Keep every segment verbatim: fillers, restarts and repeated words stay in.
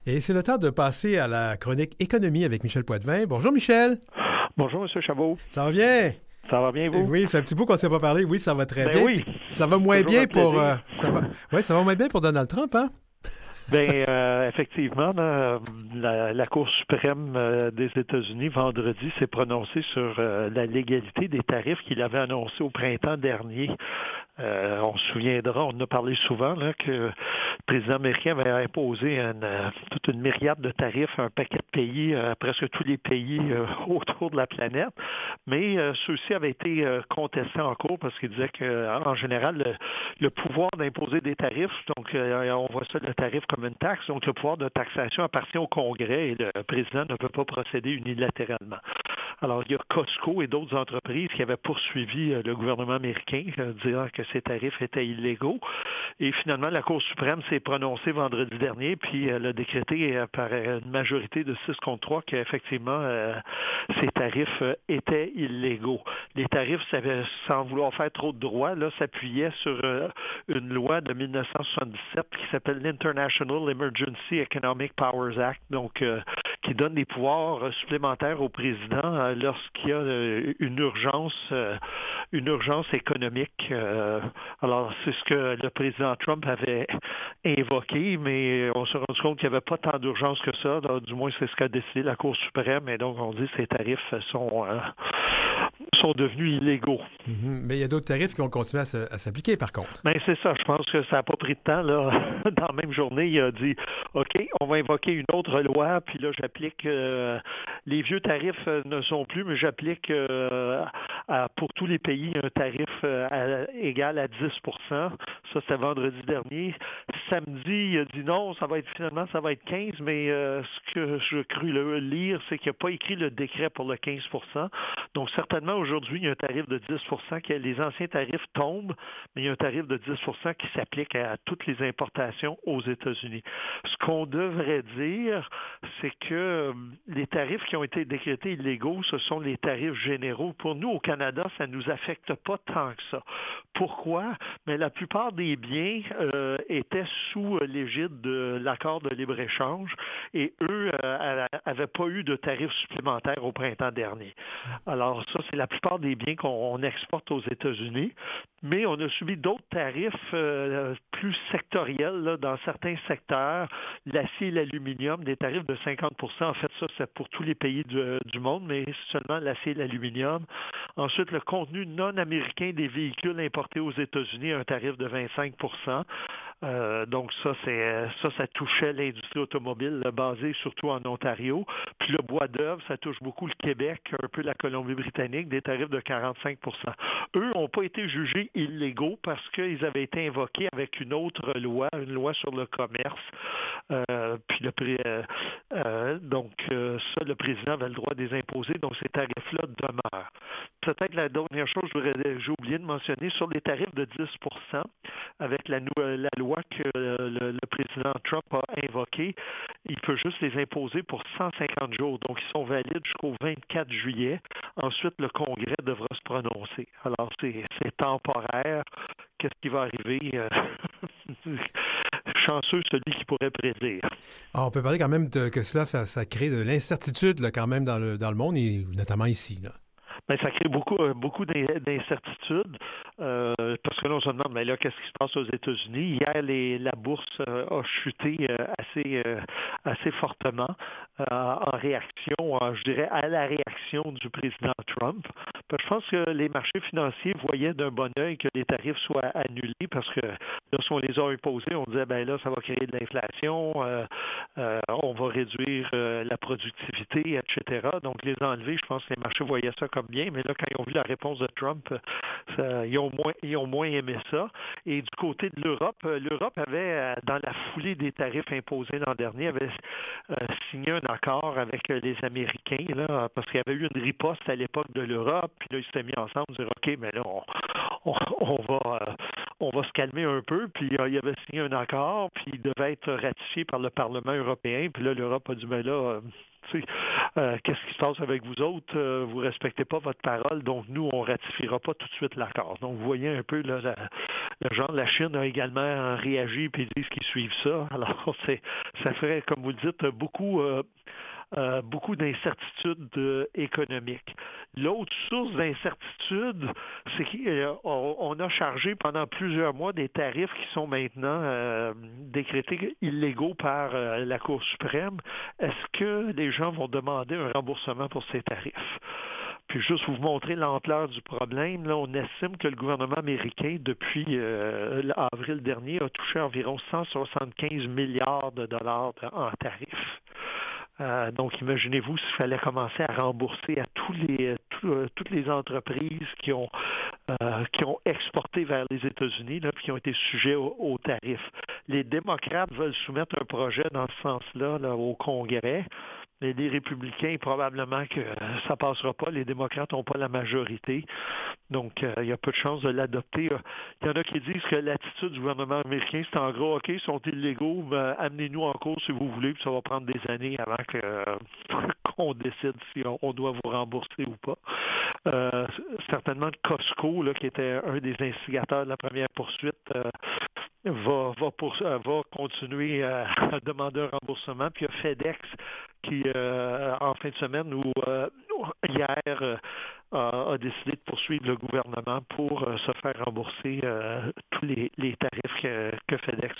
Et c'est le temps de passer à la chronique économie avec Michel Poitvin. Bonjour Michel. Bonjour M. Chabot. Ça va bien? Ça va bien, vous? Oui, c'est un petit bout qu'on ne s'est pas parlé. Oui, ça va très Ben bien. oui. Puis ça va moins Toujours bien un pour... plaisir. euh, ça va... Oui, ça va moins bien pour Donald Trump, hein? Bien, euh, effectivement, là, la, la Cour suprême euh, des États-Unis, vendredi, s'est prononcée sur euh, la légalité des tarifs qu'il avait annoncés au printemps dernier. Euh, on se souviendra, on en a parlé souvent, là, que le président américain avait imposé une, euh, toute une myriade de tarifs à un paquet de pays, euh, presque tous les pays euh, autour de la planète. Mais euh, ceux-ci avaient été euh, contestés en cours parce qu'ils disaient qu'en général, le, le pouvoir d'imposer des tarifs, donc euh, on voit ça le tarif comme une taxe, donc le pouvoir de taxation appartient au Congrès et le président ne peut pas procéder unilatéralement. Alors, il y a Costco et d'autres entreprises qui avaient poursuivi euh, le gouvernement américain, euh, disant que ces tarifs étaient illégaux. Et finalement, la Cour suprême s'est prononcée vendredi dernier, puis elle a décrété euh, par une majorité de six contre trois qu'effectivement, euh, ces tarifs euh, étaient illégaux. Les tarifs, ça avait, sans vouloir faire trop de droit, là, s'appuyaient sur euh, une loi de mille neuf cent soixante-dix-sept qui s'appelle l'International Emergency Economic Powers Act, donc euh, qui donne des pouvoirs euh, supplémentaires au président euh, lorsqu'il y a euh, une urgence, euh, une urgence économique. Euh, alors, c'est ce que le président Trump avait invoqué, mais on s'est rendu compte qu'il n'y avait pas tant d'urgence que ça. Alors, du moins, c'est ce qu'a décidé la Cour suprême, et donc on dit que ces tarifs sont, euh, sont devenus illégaux. Mm-hmm. Mais il y a d'autres tarifs qui ont continué à, se, à s'appliquer, par contre. Bien, c'est ça. Je pense que ça n'a pas pris de temps. Là. Dans la même journée, il a dit OK, on va invoquer une autre loi, puis là, j'applique euh, les vieux tarifs euh, ne sont plus, mais j'applique euh, à, pour tous les pays un tarif euh, à, égal à dix pour cent. Ça, c'était vendredi dernier. Samedi, il a dit non, ça va être finalement, ça va être quinze, mais euh, ce que je cru le lire, c'est qu'il n'a pas écrit le décret pour le quinze pour cent. Donc, certainement, aujourd'hui, il y a un tarif de dix pour cent, que les anciens tarifs tombent, mais il y a un tarif de dix pour cent qui s'applique à toutes les importations aux États-Unis. Ce qu'on devrait dire, c'est que les tarifs qui ont été décrétés illégaux, ce sont les tarifs généraux. Pour nous, au Canada, ça ne nous affecte pas tant que ça. Pourquoi? Mais la plupart des biens euh, étaient sous l'égide de l'accord de libre-échange et eux n'avaient pas eu de tarifs supplémentaires au printemps dernier. Alors ça, c'est la plupart des biens qu'on exporte aux États-Unis, mais on a subi d'autres tarifs euh, plus sectoriels là, dans certains secteurs, l'acier et l'aluminium, des tarifs de cinquante pour cent. En fait, ça, c'est pour tous les pays du, du monde, mais seulement l'acier et l'aluminium. Ensuite, le contenu non américain des véhicules importés aux États-Unis, un tarif de vingt-cinq pour cent. Euh, donc ça, c'est ça, ça touchait l'industrie automobile là, basée surtout en Ontario. Puis le bois d'œuvre, ça touche beaucoup le Québec, un peu la Colombie-Britannique, des tarifs de quarante-cinq pour cent. Eux n'ont pas été jugés illégaux parce qu'ils avaient été invoqués avec une autre loi, une loi sur le commerce. Euh, puis le euh, euh, donc euh, ça, le président avait le droit de les imposer, donc ces tarifs-là demeurent. Peut-être la dernière chose, j'ai oublié de mentionner, sur les tarifs de dix pour cent, avec la, la loi que le, le président Trump a invoquée, il peut juste les imposer pour cent cinquante jours. Donc, ils sont valides jusqu'au vingt-quatre juillet. Ensuite, le Congrès devra se prononcer. Alors, c'est, c'est temporaire. Qu'est-ce qui va arriver? Chanceux celui qui pourrait prédire. Ah, on peut parler quand même de, que cela, ça, ça crée de l'incertitude là, quand même dans le, dans le monde, et notamment ici, là. Bien, ça crée beaucoup, beaucoup d'incertitudes euh, parce que là, on se demande, mais là, qu'est-ce qui se passe aux États-Unis? Hier, les, la bourse euh, a chuté euh, assez, euh, assez fortement euh, en réaction, euh, je dirais, à la réaction du président Trump. Parce que je pense que les marchés financiers voyaient d'un bon œil que les tarifs soient annulés parce que lorsqu'on les a imposés, on disait, ben là, ça va créer de l'inflation, euh, euh, on va réduire euh, la productivité, et cetera. Donc, les enlever, je pense que les marchés voyaient ça comme bien, mais là, quand ils ont vu la réponse de Trump, ça, ils, ont moins, ils ont moins aimé ça. Et du côté de l'Europe, l'Europe avait, dans la foulée des tarifs imposés l'an dernier, avait euh, signé un accord avec les Américains, là, parce qu'il y avait eu une riposte à l'époque de l'Europe, puis là, ils s'étaient mis ensemble, dire, OK, mais là, on, on, on va... Euh, on va se calmer un peu, puis euh, il avait signé un accord, puis il devait être ratifié par le Parlement européen, puis là, l'Europe a dit, mais là, euh, tu sais, euh, qu'est-ce qui se passe avec vous autres? Euh, vous respectez pas votre parole, donc nous, on ratifiera pas tout de suite l'accord. Donc, vous voyez un peu, là, la, le genre, la Chine a également réagi puis ils disent qu'ils suivent ça. Alors, c'est, ça ferait, comme vous le dites, beaucoup... Euh, Euh, beaucoup d'incertitudes euh, économiques. L'autre source d'incertitude, c'est qu'on a chargé pendant plusieurs mois des tarifs qui sont maintenant euh, décrétés illégaux par euh, la Cour suprême. Est-ce que les gens vont demander un remboursement pour ces tarifs? Puis juste vous montrer l'ampleur du problème, là, on estime que le gouvernement américain, depuis euh, avril dernier, a touché environ cent soixante-quinze milliards de dollars en tarifs. Euh, donc, imaginez-vous s'il fallait commencer à rembourser à tous les, tout, euh, toutes les entreprises qui ont, euh, qui ont exporté vers les États-Unis, là, puis qui ont été sujets aux, aux tarifs. Les démocrates veulent soumettre un projet dans ce sens-là là, au Congrès. Mais les républicains, probablement que ça ne passera pas. Les démocrates n'ont pas la majorité. Donc, euh, il y a peu de chances de l'adopter. Il y en a qui disent que l'attitude du gouvernement américain, c'est en gros, OK, ils sont illégaux, ben, amenez-nous en cours si vous voulez, puis ça va prendre des années avant que, euh, qu'on décide si on, on doit vous rembourser ou pas. Euh, certainement, Costco, là, qui était un des instigateurs de la première poursuite, euh, va, va, pour, va continuer à, à demander un remboursement. Puis il y a FedEx qui, euh, en fin de semaine ou euh, hier, euh, a, a décidé de poursuivre le gouvernement pour euh, se faire rembourser euh, tous les, les tarifs que, que FedEx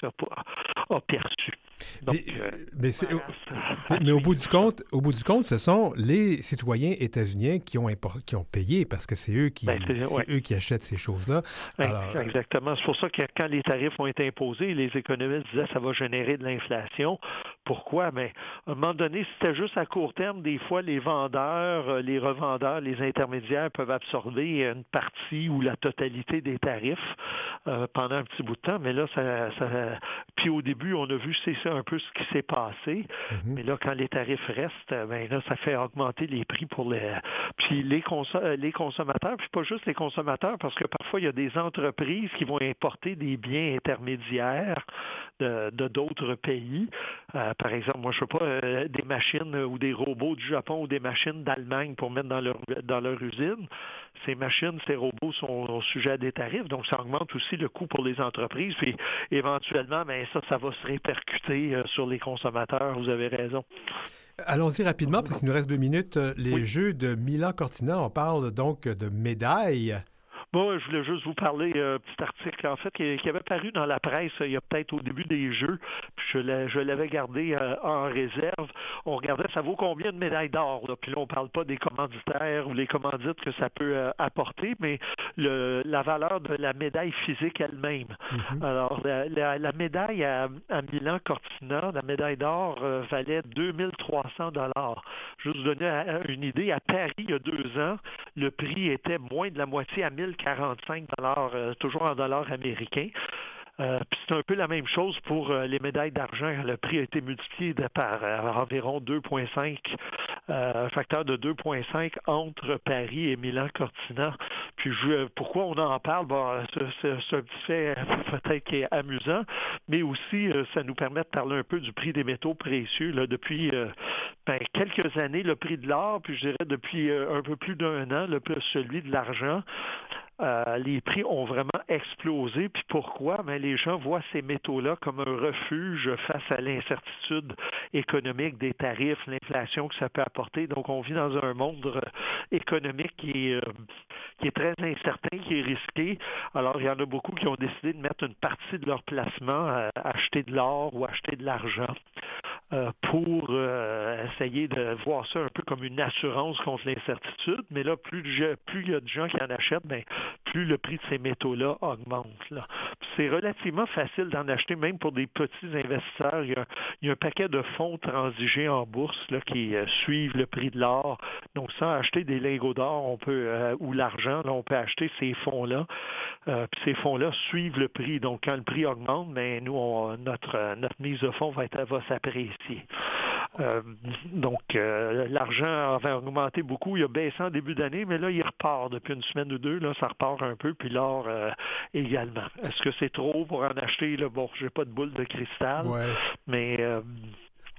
a, a perçus. Donc, mais, euh, mais, c'est, mais, mais au bout du compte, au bout du compte, ce sont les citoyens états-uniens qui ont import, qui ont payé parce que c'est eux qui, ben, c'est, c'est ouais. eux qui achètent ces choses-là. Alors, exactement. C'est pour ça que quand les tarifs ont été imposés, les économistes disaient que ça va générer de l'inflation. Pourquoi? Mais à un moment donné, si c'était juste à court terme, des fois, les vendeurs, les revendeurs, les intermédiaires peuvent absorber une partie ou la totalité des tarifs euh, pendant un petit bout de temps. Mais là, ça, ça... puis au début, on a vu c'est ça un peu ce qui s'est passé. Mm-hmm. Mais là, quand les tarifs restent, ben là, ça fait augmenter les prix pour les, puis les, consom... les consommateurs, puis pas juste les consommateurs, parce que parfois, il y a des entreprises qui vont importer des biens intermédiaires de, de d'autres pays. Euh, par exemple, moi, je sais pas, euh, des machines ou des robots du Japon ou des machines d'Allemagne pour mettre dans leur, dans leur usine. Ces machines, ces robots sont sujets à des tarifs, donc ça augmente aussi le coût pour les entreprises. Puis éventuellement, ben, ça, ça va se répercuter euh, sur les consommateurs. Vous avez raison. Allons-y rapidement, parce qu'il nous reste deux minutes. Les oui. Jeux de Milan-Cortina, on parle donc de médailles. Bon, je voulais juste vous parler d'un euh, petit article, en fait, qui, qui avait paru dans la presse il y a peut-être au début des Jeux, puis je, l'ai, je l'avais gardé euh, en réserve. On regardait, ça vaut combien de médailles d'or, là? Puis là, on ne parle pas des commanditaires ou les commandites que ça peut euh, apporter, mais le, la valeur de la médaille physique elle-même. Mm-hmm. Alors, la, la, la médaille à, à Milan-Cortina, la médaille d'or euh, valait deux mille trois cents dollars. Juste vous donner une idée, à Paris, il y a deux ans, le prix était moins de la moitié à mille quarante-cinq dollars, euh, toujours en dollars américains. Euh, puis c'est un peu la même chose pour euh, les médailles d'argent. Le prix a été multiplié de par euh, environ deux virgule cinq, euh, un facteur de deux virgule cinq entre Paris et Milan-Cortina. Puis je, pourquoi on en parle? Bon, c'est, c'est, c'est un petit fait peut-être qui est amusant, mais aussi euh, ça nous permet de parler un peu du prix des métaux précieux. Là, depuis euh, ben, quelques années, le prix de l'or, puis je dirais depuis euh, un peu plus d'un an, le, celui de l'argent, Euh, les prix ont vraiment explosé. Puis pourquoi? Bien, les gens voient ces métaux-là comme un refuge face à l'incertitude économique des tarifs, l'inflation que ça peut apporter. Donc, on vit dans un monde euh, économique qui est, euh, qui est très incertain, qui est risqué. Alors, il y en a beaucoup qui ont décidé de mettre une partie de leur placement à acheter de l'or ou acheter de l'argent euh, pour euh, essayer de voir ça un peu comme une assurance contre l'incertitude. Mais là, plus, plus il y a de gens qui en achètent, bien, plus le prix de ces métaux-là augmente. Là. C'est relativement facile d'en acheter, même pour des petits investisseurs. Il y a, il y a un paquet de fonds transigés en bourse là, qui euh, suivent le prix de l'or. Donc, sans acheter des lingots d'or, on peut euh, ou l'argent, là, on peut acheter ces fonds-là. Euh, puis ces fonds-là suivent le prix. Donc, quand le prix augmente, bien, nous, on, notre, notre mise de fonds va, être, va s'apprécier. Euh, donc, euh, l'argent avait augmenté beaucoup. Il a baissé en début d'année, mais là, il repart depuis une semaine ou deux. Là, ça repart un peu, puis l'or euh, également. Est-ce que c'est trop pour en acheter? Là? Bon, j'ai pas de boule de cristal, ouais. mais... Euh,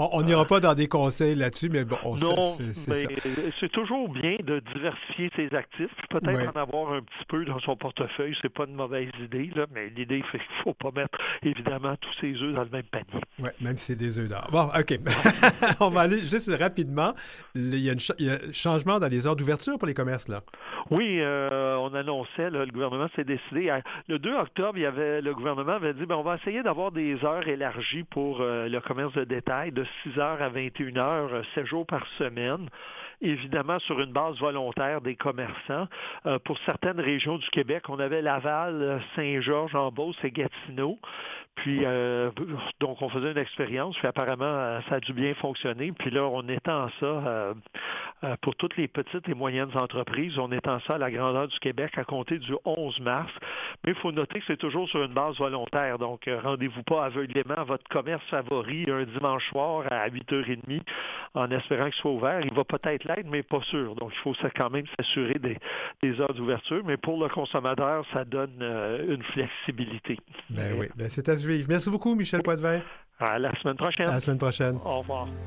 On n'ira pas dans des conseils là-dessus, mais bon, on non, sait, c'est, mais c'est ça. C'est toujours bien de diversifier ses actifs, puis peut-être Ouais. en avoir un petit peu dans son portefeuille, c'est pas une mauvaise idée, là, mais l'idée, c'est qu'il ne faut pas mettre, évidemment, tous ses œufs dans le même panier. Oui, même si c'est des œufs d'or. Bon, OK. On va aller juste rapidement. Il y a, une ch- il y a un changement dans les heures d'ouverture pour les commerces, là. Oui, euh, on annonçait, là, le gouvernement s'est décidé. À, le deux octobre, il y avait, le gouvernement avait dit, ben, on va essayer d'avoir des heures élargies pour euh, le commerce de détail, de six heures à vingt et une heures, euh, sept jours par semaine. Évidemment, sur une base volontaire des commerçants. Euh, pour certaines régions du Québec, on avait Laval, Saint-Georges, en Beauce et Gatineau. Puis, euh, donc, on faisait une expérience, puis apparemment, ça a dû bien fonctionner. Puis là, on étend ça euh, euh, pour toutes les petites et moyennes entreprises. On étend ça à la grandeur du Québec à compter du onze mars. Mais il faut noter que c'est toujours sur une base volontaire. Donc, euh, rendez-vous pas aveuglément à votre commerce favori un dimanche soir à huit heures trente en espérant qu'il soit ouvert. Il va peut-être l'être, mais pas sûr. Donc, il faut quand même s'assurer des, des heures d'ouverture. Mais pour le consommateur, ça donne euh, une flexibilité. Ben oui, ben c'est à suivre. Merci beaucoup, Michel Poitevin. À la semaine prochaine. À la semaine prochaine. Au revoir.